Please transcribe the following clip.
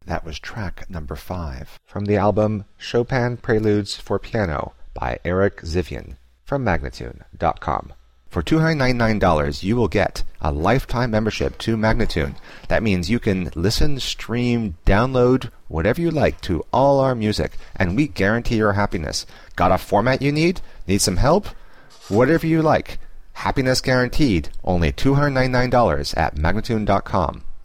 That was track number 5 from the album Chopin Preludes for Piano by Eric Zivian from Magnatune.com. For $299, you will get a lifetime membership to Magnatune. That means you can listen, stream, download, whatever you like to all our music, and we guarantee your happiness. Got a format you need? Need some help? Whatever you like. Happiness guaranteed. Only $299 at Magnatune.com.